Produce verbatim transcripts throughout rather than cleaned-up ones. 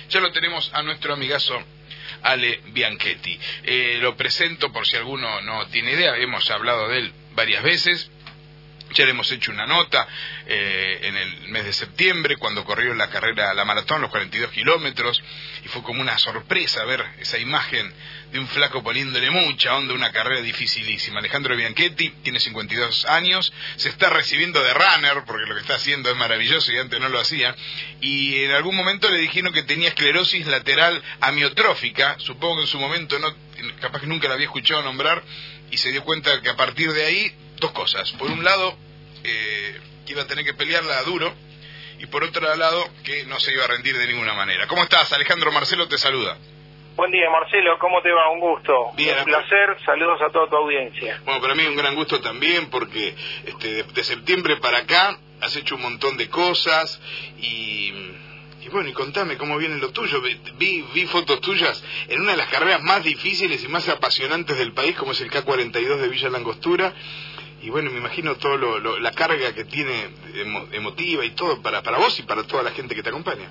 Ya lo tenemos a nuestro amigazo Ale Bianchetti. Eh, lo presento por si alguno no tiene idea, hemos hablado de él varias veces. Ya le hemos hecho una nota eh, en el mes de septiembre, cuando corrió la carrera, la maratón, los cuarenta y dos kilómetros, y fue como una sorpresa ver esa imagen de un flaco poniéndole mucha onda a una carrera dificilísima. Alejandro Bianchetti tiene cincuenta y dos años, se está recibiendo de runner, porque lo que está haciendo es maravilloso y antes no lo hacía, y en algún momento le dijeron que tenía esclerosis lateral amiotrófica, supongo que en su momento, no, capaz que nunca la había escuchado nombrar, y se dio cuenta que a partir de ahí, dos cosas. Por un lado, eh, que iba a tener que pelearla duro, y por otro lado, que no se iba a rendir de ninguna manera. ¿Cómo estás, Alejandro? Marcelo te saluda. Buen día, Marcelo, ¿cómo te va? Un gusto. Bien. Un placer, saludos a toda tu audiencia. Bueno, para mí es un gran gusto también, porque este, de, de septiembre para acá has hecho un montón de cosas, y, y bueno, y contame cómo viene lo tuyo. Vi, vi fotos tuyas en una de las carreras más difíciles y más apasionantes del país, como es el K cuarenta y dos de Villa Langostura. Y bueno, me imagino todo lo, lo, la carga que tiene emo, emotiva y todo para, para vos y para toda la gente que te acompaña.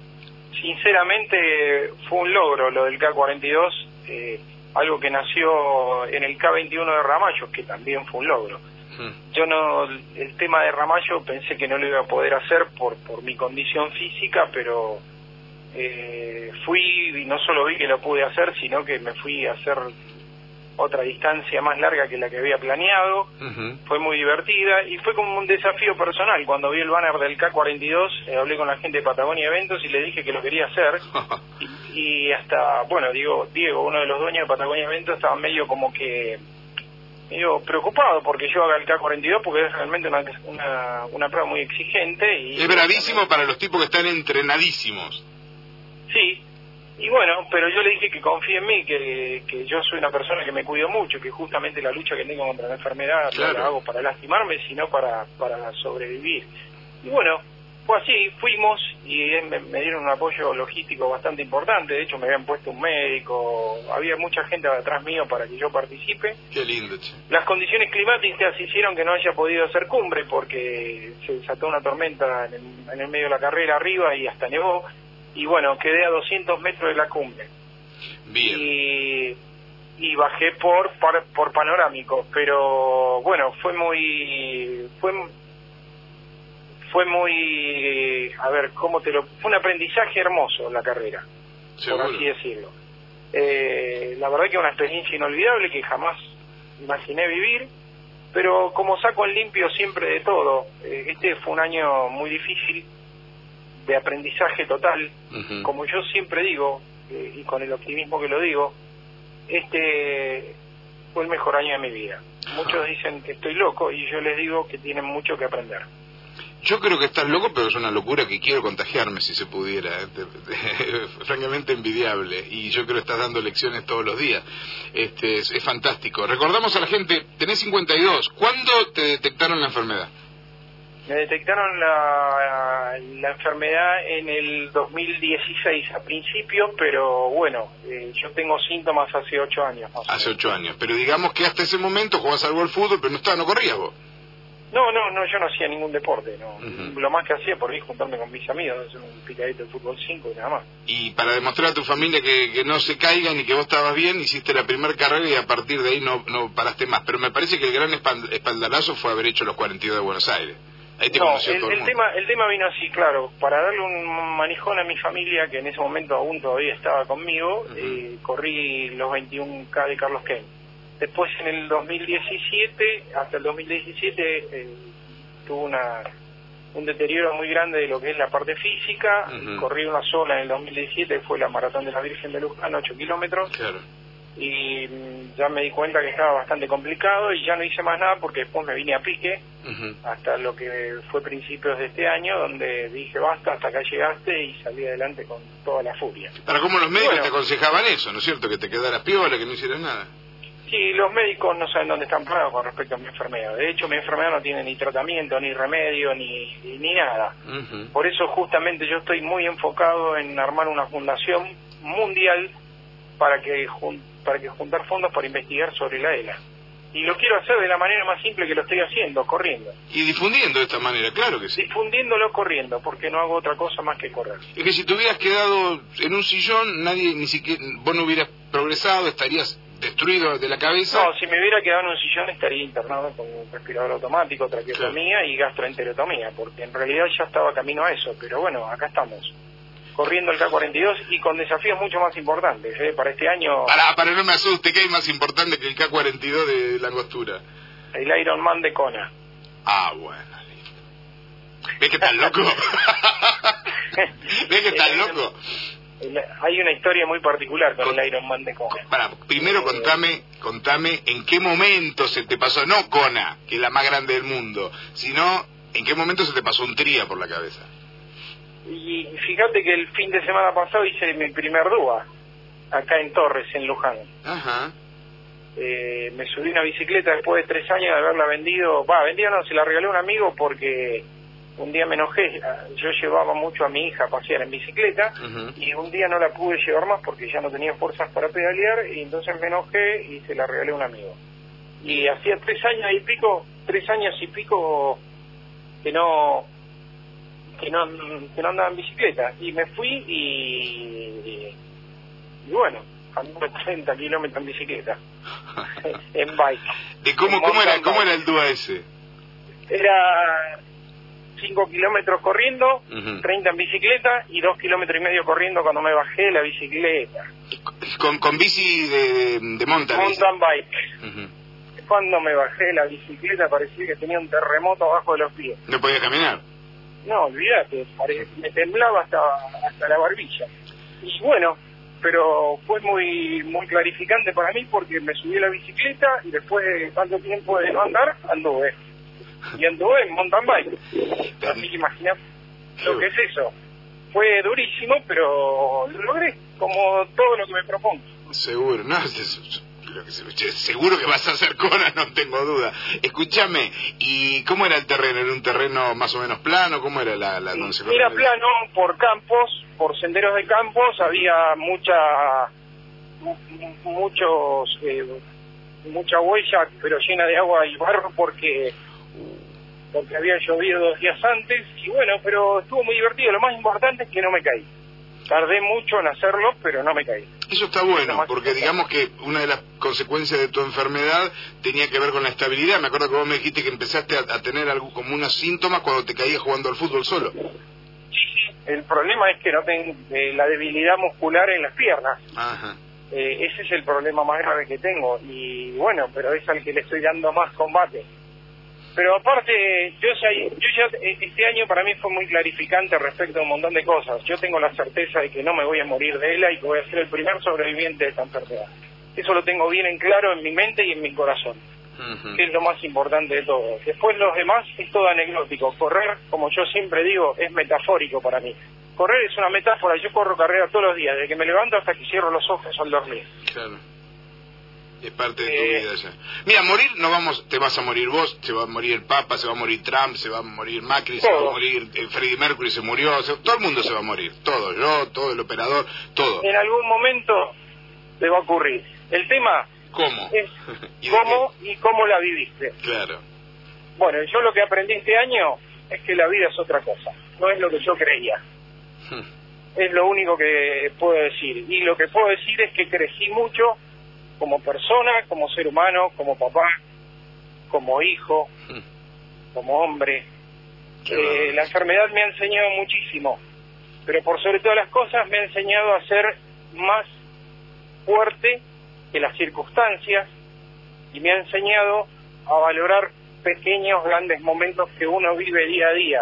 Sinceramente fue un logro lo del K cuarenta y dos, eh, algo que nació en el K veintiuno de Ramallo, que también fue un logro. Hmm. Yo no, el tema de Ramallo pensé que no lo iba a poder hacer por, por mi condición física, pero eh, fui y no solo vi que lo pude hacer, sino que me fui a hacer otra distancia más larga que la que había planeado. Uh-huh. Fue muy divertida y fue como un desafío personal. Cuando vi el banner del K cuarenta y dos, eh, hablé con la gente de Patagonia Eventos y le dije que lo quería hacer. y, y hasta, bueno, digo, Diego, uno de los dueños de Patagonia Eventos, estaba medio como que medio preocupado porque yo haga el K cuarenta y dos, porque es realmente una, una, una prueba muy exigente. Y es bravísimo también para los tipos que están entrenadísimos. Sí. Y bueno, pero yo le dije que confíe en mí, que, que yo soy una persona que me cuido mucho, que justamente la lucha que tengo contra la enfermedad claro. no la hago para lastimarme, sino para, para sobrevivir. Y bueno, fue así, fuimos y me, me dieron un apoyo logístico bastante importante. De hecho me habían puesto un médico, había mucha gente atrás mío para que yo participe. Qué lindo, che. Las condiciones climáticas hicieron que no haya podido hacer cumbre porque se desató una tormenta en el, en el medio de la carrera arriba y hasta nevó. Y bueno, quedé a doscientos metros de la cumbre. Bien. Y, y bajé por, por por panorámico, pero bueno, fue muy fue fue muy a ver, cómo te lo fue un aprendizaje hermoso la carrera. ¿Seguro? Por así decirlo. Eh, la verdad que una experiencia inolvidable que jamás imaginé vivir, pero como saco en limpio siempre de todo, eh, este fue un año muy difícil, de aprendizaje total. Uh-huh. Como yo siempre digo, eh, y con el optimismo que lo digo, este fue el mejor año de mi vida. Muchos dicen que estoy loco y yo les digo que tienen mucho que aprender. Yo creo que estás loco, pero es una locura que quiero contagiarme si se pudiera. ¿eh? Francamente envidiable, y yo creo que estás dando lecciones todos los días. Este, es, es fantástico. Recordamos a la gente, tenés cincuenta y dos, ¿cuándo te detectaron la enfermedad? Me detectaron la, la enfermedad en el dos mil dieciséis a principio, pero bueno, eh, yo tengo síntomas hace ocho años. Más hace ocho años, pero digamos que hasta ese momento jugabas algo al fútbol, pero no estaba, no corrías vos. No, no, no, yo no hacía ningún deporte, no. Uh-huh. Lo más que hacía por ahí juntarme con mis amigos, hacer un picadito de fútbol cinco y nada más. Y para demostrar a tu familia que, que no se caigan y que vos estabas bien, hiciste la primera carrera y a partir de ahí no, no paraste más. Pero me parece que el gran espaldarazo fue haber hecho los cuarenta y dos de Buenos Aires. Ahí te no, el, el, el tema el tema vino así, claro, para darle un manijón a mi familia, que en ese momento aún todavía estaba conmigo. Uh-huh. eh, corrí los veintiún K de Carlos Kane. Después en el dos mil diecisiete, hasta el dos mil diecisiete, eh, tuvo una un deterioro muy grande de lo que es la parte física. Uh-huh. Corrí una sola en el dos mil diecisiete, fue la Maratón de la Virgen de Luján, ocho kilómetros. Claro. Y ya me di cuenta que estaba bastante complicado y ya no hice más nada porque después me vine a pique. Uh-huh. Hasta lo que fue principios de este año, donde dije basta, hasta acá llegaste, y salí adelante con toda la furia. Para cómo los médicos bueno, te aconsejaban eso, ¿no es cierto? Que te quedaras piola, que no hicieras nada. Sí, los médicos no saben dónde están parados con respecto a mi enfermedad. De hecho, mi enfermedad no tiene ni tratamiento, ni remedio, ni, ni nada. Uh-huh. Por eso justamente yo estoy muy enfocado en armar una fundación mundial para que jun- para que juntar fondos para investigar sobre la E L A. Y lo quiero hacer de la manera más simple que lo estoy haciendo, corriendo. Y difundiendo de esta manera, claro que sí. Difundiéndolo corriendo, porque no hago otra cosa más que correr. Es que si te hubieras quedado en un sillón, nadie, ni siquiera, vos no hubieras progresado, estarías destruido de la cabeza. No, si me hubiera quedado en un sillón estaría internado con un respirador automático, traqueotomía, claro, y gastroenterotomía, porque en realidad ya estaba camino a eso, pero bueno, acá estamos, corriendo el K cuarenta y dos y con desafíos mucho más importantes, ¿eh? Para este año... Pará, para no me asuste, ¿qué hay más importante que el K cuarenta y dos de la Angostura? El Ironman de Kona. Ah, bueno, listo. ¿Ves que estás loco? ¿Ves que estás loco? El, hay una historia muy particular con, con el Ironman de Kona. Para, primero contame, contame en qué momento se te pasó, no Kona, que es la más grande del mundo, sino en qué momento se te pasó un tría por la cabeza. Y fíjate que el fin de semana pasado hice mi primer dúa, acá en Torres, en Luján. Ajá. Eh, me subí una bicicleta después de tres años de haberla vendido, va, vendida no, se la regalé a un amigo porque un día me enojé, yo llevaba mucho a mi hija a pasear en bicicleta, uh-huh, y un día no la pude llevar más porque ya no tenía fuerzas para pedalear, y entonces me enojé y se la regalé a un amigo. Y hacía tres años y pico, tres años y pico que no... que no que no andaba en bicicleta, y me fui y, y bueno, anduve treinta kilómetros en bicicleta en bike. ¿De cómo, cómo era cómo era el dúa ese? Era cinco kilómetros corriendo, uh-huh, treinta en bicicleta y dos kilómetros y medio corriendo cuando me bajé de la bicicleta. Con, con bici de, de, de mountain mountain bike. Uh-huh. Cuando me bajé de la bicicleta parecía que tenía un terremoto abajo de los pies. ¿No podía caminar? No, olvídate, me temblaba hasta hasta la barbilla. Y bueno, pero fue muy muy clarificante para mí porque me subí a la bicicleta y después de tanto tiempo de no andar, anduve. Y anduve en mountain bike. Así que imaginás lo que es eso. Fue durísimo, pero lo logré, como todo lo que me propongo. Seguro, no, es, seguro que vas a hacer Kona, no tengo duda. Escúchame, ¿y cómo era el terreno? ¿Era un terreno más o menos plano? ¿Cómo era la, la donde se corría? Era plano, por campos, por senderos de campos, había mucha, muchos, eh, mucha huella, pero llena de agua y barro porque, porque había llovido dos días antes, y bueno, pero estuvo muy divertido. Lo más importante es que no me caí. Tardé mucho en hacerlo, pero no me caí. Eso está bueno, porque digamos que una de las consecuencias de tu enfermedad tenía que ver con la estabilidad. Me acuerdo que vos me dijiste que empezaste a, a tener algo, como unos síntomas cuando te caías jugando al fútbol solo. Sí, sí. El problema es que no tengo eh, la debilidad muscular en las piernas. Ajá. Eh, ese es el problema más grave que tengo. Y bueno, pero es al que le estoy dando más combate. Pero aparte, yo ya, yo ya este año para mí fue muy clarificante respecto a un montón de cosas. Yo tengo la certeza de que no me voy a morir de ella y que voy a ser el primer sobreviviente de esta enfermedad. Eso lo tengo bien en claro en mi mente y en mi corazón, uh-huh, que es lo más importante de todo. Después los demás es todo anecdótico. Correr, como yo siempre digo, es metafórico para mí. Correr es una metáfora. Yo corro carrera todos los días, desde que me levanto hasta que cierro los ojos al dormir. Claro. Es parte de tu eh, vida ya. Mira, morir no vamos, te vas a morir vos, se va a morir el Papa, se va a morir Trump, se va a morir Macri, todo. Se va a morir eh, Freddie Mercury, se murió, se, todo el mundo se va a morir, todo, yo, todo el operador, todo. En algún momento te va a ocurrir. El tema ¿cómo? Es ¿Y cómo y cómo la viviste. Claro. Bueno, yo lo que aprendí este año es que la vida es otra cosa, no es lo que yo creía. Es lo único que puedo decir. Y lo que puedo decir es que crecí mucho como persona, como ser humano, como papá, como hijo, como hombre. Eh, la enfermedad me ha enseñado muchísimo, pero por sobre todas las cosas me ha enseñado a ser más fuerte que las circunstancias y me ha enseñado a valorar pequeños, grandes momentos que uno vive día a día.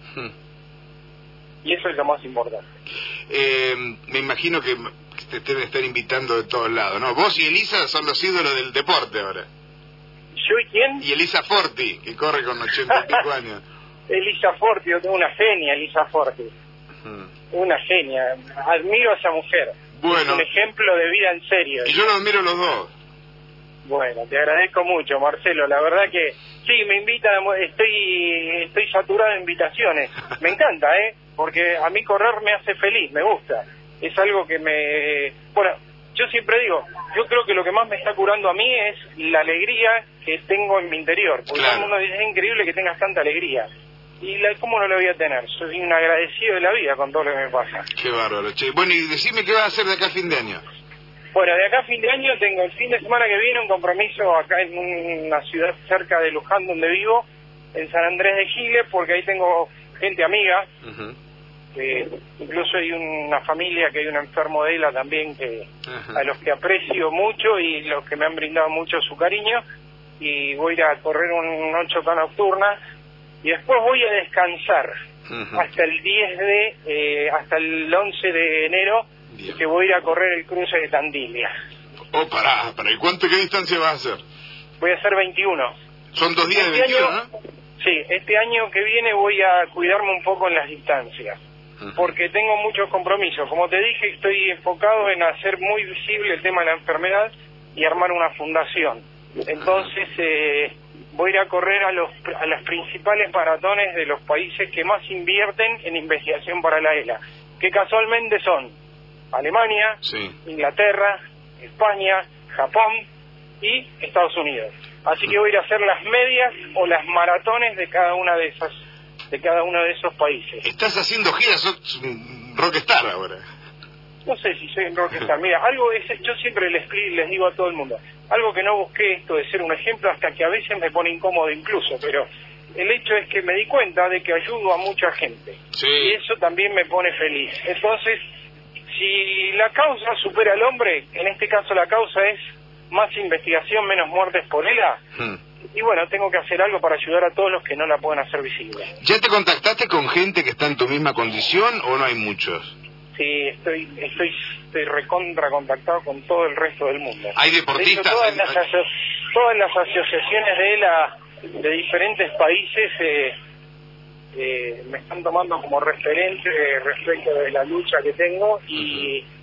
Y eso es lo más importante. Eh, me imagino que te deben estar invitando de todos lados, ¿no? Vos y Elisa son los ídolos del deporte ahora. ¿Yo y quién? Y Elisa Forti, que corre con ochenta y pico años. Elisa Forti, yo tengo una genia, Elisa Forti. Hmm. Una genia. Admiro a esa mujer. Bueno. Es un ejemplo de vida en serio. Y yo lo admiro los dos. Bueno, te agradezco mucho, Marcelo. La verdad que sí, me invita, estoy estoy saturado de invitaciones. Me encanta, ¿eh? Porque a mí correr me hace feliz, me gusta. Es algo que me... Bueno, yo siempre digo, yo creo que lo que más me está curando a mí es la alegría que tengo en mi interior, porque claro. todo el mundo dice, es increíble que tengas tanta alegría. Y la, ¿cómo no la voy a tener? Soy un agradecido de la vida con todo lo que me pasa. Qué bárbaro, che. Bueno, y decime qué vas a hacer de acá a fin de año. Bueno, de acá a fin de año tengo el fin de semana que viene un compromiso acá en una ciudad cerca de Luján donde vivo, en San Andrés de Giles, porque ahí tengo gente amiga, uh-huh. que incluso hay una familia que hay un enfermo de ELA también, que uh-huh. a los que aprecio mucho y los que me han brindado mucho su cariño, y voy a ir a correr un ocho K nocturna, y después voy a descansar uh-huh. hasta el diez de, eh, hasta el once de enero, Bien. que voy a ir a correr el cruce de Tandilia. Oh, pará, pará, ¿y cuánto, qué distancia vas a hacer? Voy a hacer veintiuno. Son dos días este de veintiuno, año, ¿no? Sí, este año que viene voy a cuidarme un poco en las distancias, uh-huh. porque tengo muchos compromisos. Como te dije, estoy enfocado en hacer muy visible el tema de la enfermedad y armar una fundación. Entonces, eh, voy a ir a correr a los a las principales maratones de los países que más invierten en investigación para la ELA, que casualmente son Alemania, sí. Inglaterra, España, Japón y Estados Unidos. Así que voy a ir a hacer las medias o las maratones de cada una de esas, de cada uno de esos países. Estás haciendo giras, sos un rockstar ahora. No sé si soy un rockstar. Mira, algo es, yo siempre les, les digo a todo el mundo, algo que no busqué esto de ser un ejemplo, hasta que a veces me pone incómodo incluso, pero el hecho es que me di cuenta de que ayudo a mucha gente. Sí. Y eso también me pone feliz. Entonces, si la causa supera al hombre, en este caso la causa es más investigación, menos muertes por ELA, hmm. y bueno, tengo que hacer algo para ayudar a todos los que no la pueden hacer visible. ¿Ya te contactaste con gente que está en tu misma condición o no hay muchos? Sí, estoy estoy, estoy recontra contactado con todo el resto del mundo. ¿Hay deportistas? De hecho, todas, ¿Hay... las aso todas las asociaciones de ELA de diferentes países eh, eh, me están tomando como referente respecto de la lucha que tengo y... Uh-huh.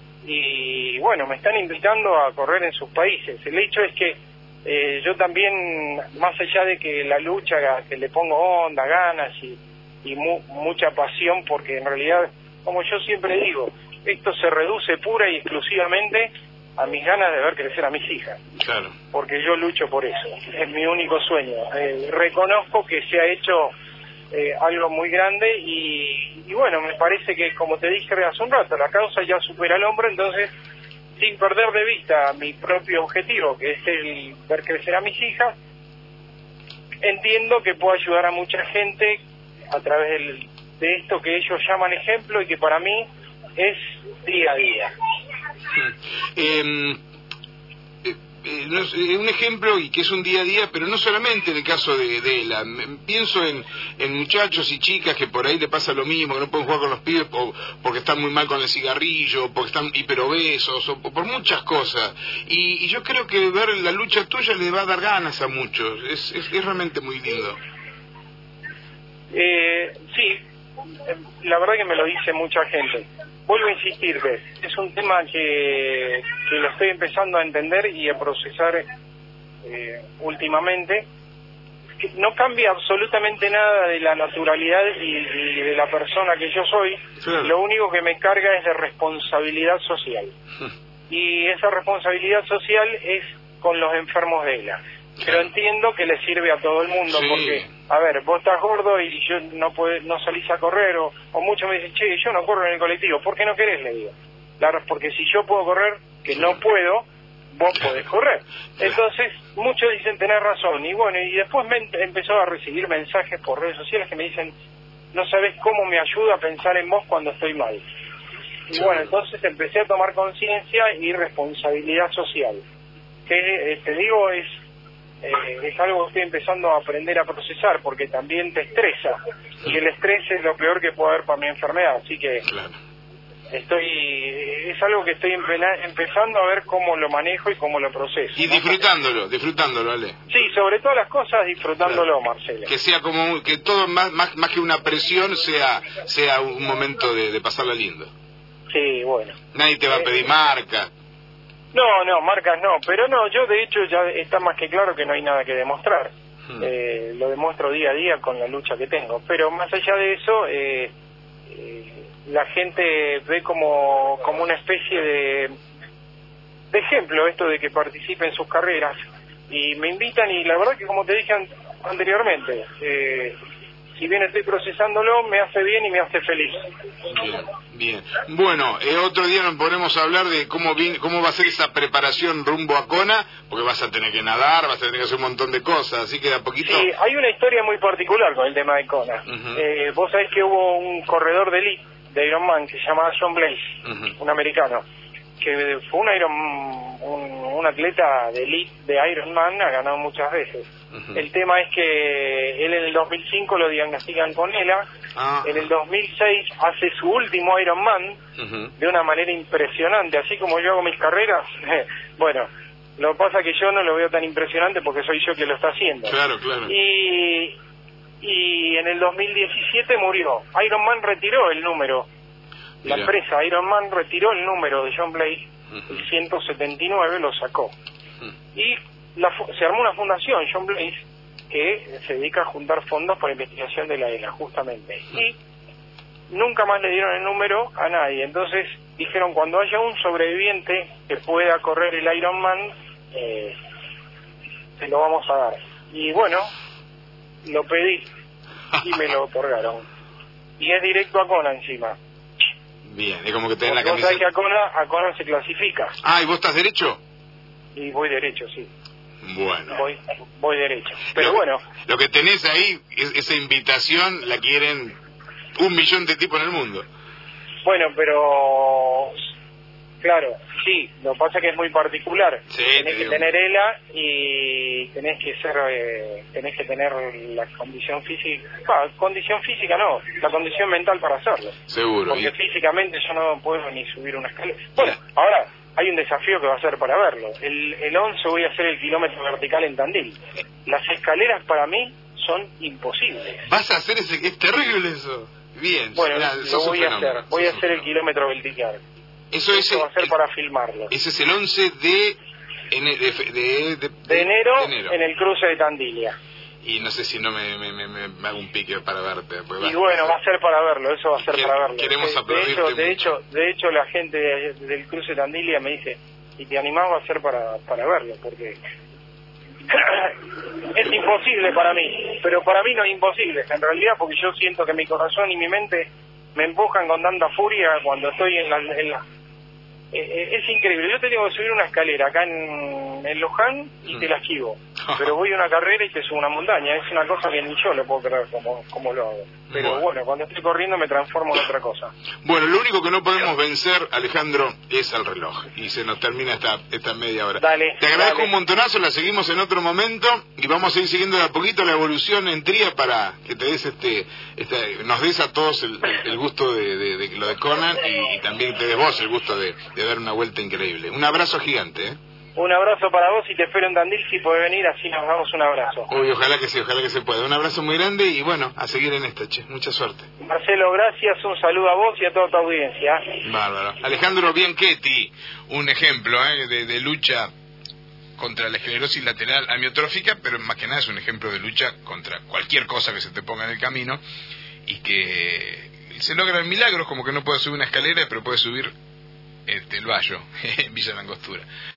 y bueno, me están invitando a correr en sus países. El hecho es que eh, yo también, más allá de que la lucha, que le pongo onda, ganas y, y mu mucha pasión, porque en realidad, como yo siempre digo, esto se reduce pura y exclusivamente a mis ganas de ver crecer a mis hijas. Claro. Porque yo lucho por eso, es mi único sueño. Eh, reconozco que se ha hecho Eh, algo muy grande y, y bueno, me parece que, como te dije hace un rato, la causa ya supera al hombre, entonces, sin perder de vista mi propio objetivo, que es el ver crecer a mis hijas, entiendo que puedo ayudar a mucha gente a través del, de esto que ellos llaman ejemplo y que para mí es día a día. Eh, Eh, no, eh, un ejemplo y que es un día a día, pero no solamente en el caso de, de ELA. Pienso en, en muchachos y chicas que por ahí le pasa lo mismo, que no pueden jugar con los pibes o porque están muy mal con el cigarrillo, o porque están hiperobesos, o, o por muchas cosas. Y, y yo creo que ver la lucha tuya le va a dar ganas a muchos. Es, es, es realmente muy lindo. Eh, sí, la verdad que me lo dice mucha gente. Vuelvo a insistirte, es un tema que, que lo estoy empezando a entender y a procesar eh, últimamente. Que no cambia absolutamente nada de la naturalidad y, y de la persona que yo soy. Sí. Lo único que me carga es de responsabilidad social. Sí. Y esa responsabilidad social es con los enfermos de ELA. Sí. Pero entiendo que le sirve a todo el mundo, sí. porque, a ver, vos estás gordo y yo no podés, no salís a correr, o, o muchos me dicen, che, yo no corro en el colectivo, ¿por qué no querés? Le digo, claro, porque si yo puedo correr, que sí. no puedo, vos podés correr. Entonces, muchos dicen tener razón, y bueno, y después me empezó a recibir mensajes por redes sociales que me dicen, no sabés cómo me ayuda a pensar en vos cuando estoy mal. Y sí. bueno, entonces empecé a tomar conciencia y responsabilidad social, que, eh, te digo, es... Eh, es algo que estoy empezando a aprender a procesar, porque también te estresa, y el estrés es lo peor que puede haber para mi enfermedad, así que claro. estoy es algo que estoy empezando a ver cómo lo manejo y cómo lo proceso. Y disfrutándolo, disfrutándolo, Ale. Sí, sobre todas las cosas disfrutándolo, claro. Marcelo. Que sea como, que todo más, más, más que una presión sea sea un momento de, de pasarla lindo. Sí, bueno. Nadie te va a pedir marca. No, no, marcas no, pero no, yo de hecho ya está más que claro que no hay nada que demostrar. Hmm. Eh, lo demuestro día a día con la lucha que tengo, pero más allá de eso, eh, eh, la gente ve como, como una especie de, de ejemplo esto de que participe en sus carreras, y me invitan, y la verdad que como te dije an anteriormente, eh, si bien estoy procesándolo, me hace bien y me hace feliz. Bien, bien. Bueno, eh, otro día nos ponemos a hablar de cómo viene, cómo va a ser esa preparación rumbo a Kona, porque vas a tener que nadar, vas a tener que hacer un montón de cosas, así que de a poquito... Sí, hay una historia muy particular con el tema de Kona. Uh-huh. eh, vos sabés que hubo un corredor de elite de Ironman que se llamaba John Blaze, uh-huh. un americano, que fue un, Iron, un, un atleta de elite de Ironman, ha ganado muchas veces. Uh-huh. El tema es que él en el dos mil cinco lo diagnostican con ELA, ah. en el dos mil seis hace su último Ironman, uh-huh. de una manera impresionante, así como yo hago mis carreras. Bueno, lo que pasa es que yo no lo veo tan impresionante porque soy yo que lo está haciendo. Claro, claro. Y, y en el dos mil diecisiete murió. Ironman retiró el número. La Mira. empresa Ironman retiró el número de John Blaze, uh-huh. el ciento setenta y nueve lo sacó. Uh-huh. Y la, se armó una fundación, John Blaze, que se dedica a juntar fondos para investigación de la ELA, justamente. Uh-huh. Y nunca más le dieron el número a nadie. Entonces dijeron, cuando haya un sobreviviente que pueda correr el Ironman, eh, se lo vamos a dar. Y bueno, lo pedí y me lo otorgaron. Y es directo a Kona encima. Bien, es como que tenés la camiseta. camiseta. Que a Kona, a Kona se clasifica. Ah, ¿y vos estás derecho? Y voy derecho, sí. Bueno. Voy, voy derecho. Pero lo, bueno. Lo que tenés ahí, es, esa invitación, la quieren un millón de tipos en el mundo. Bueno, pero... Claro, sí, lo que pasa es que es muy particular. Sí, tenés que digo. tener ELA y tenés que ser, eh, tenés que tener la condición física, ah, condición física no, la condición mental para hacerlo. Seguro. Porque y... físicamente yo no puedo ni subir una escalera. Bueno, sí. Ahora hay un desafío que va a ser para verlo. El, el once voy a hacer el kilómetro vertical en Tandil. Las escaleras para mí son imposibles. ¿Vas a hacer ese? Es terrible eso. Bien. Bueno, mirá, lo voy a hacer. Voy a hacer el kilómetro vertical. Eso, Eso es va a ser el, para filmarlo. Ese es el once de, de, de, de, de, de, enero, de enero en el cruce de Tandilia. Y no sé si no me, me, me, me hago un pique para verte. Y bueno, va a ser para verlo, eso va a ser Quer, para verlo. Queremos aplaudirte de hecho, mucho. de hecho, de hecho la gente de, del cruce de Tandilia me dice, y te animás, va a ser para, para verlo, porque es imposible para mí, pero para mí no es imposible, en realidad, porque yo siento que mi corazón y mi mente me empujan con tanta furia cuando estoy en la... En la Eh, es increíble, yo te tengo que subir una escalera acá en, en Luján y te la esquivo, pero voy a una carrera y te subo una montaña, es una cosa que ni yo lo puedo creer como, como lo hago, pero bueno. bueno, cuando estoy corriendo me transformo en otra cosa. Bueno, lo único que no podemos vencer, Alejandro, es al reloj, y se nos termina esta, esta media hora. Dale, te agradezco dale. un montonazo, la seguimos en otro momento, y vamos a ir siguiendo de a poquito la evolución en Tría para que te des este, este nos des a todos el, el gusto de, de, de lo de Conan, y, y también te des vos el gusto de, de dar una vuelta increíble. Un abrazo gigante, ¿eh? Un abrazo para vos y te espero en Tandil si podés venir, así nos damos un abrazo. Uy, ojalá que sí, ojalá que se pueda. Un abrazo muy grande y bueno, a seguir en esta, che. Mucha suerte. Marcelo, gracias, un saludo a vos y a toda tu audiencia. Bárbaro. Alejandro Bianchetti, un ejemplo ¿eh? de, de lucha contra la esclerosis lateral amiotrófica, pero más que nada es un ejemplo de lucha contra cualquier cosa que se te ponga en el camino y que se logran milagros, como que no puede subir una escalera, pero puede subir este, el Bayo, en Villa Langostura.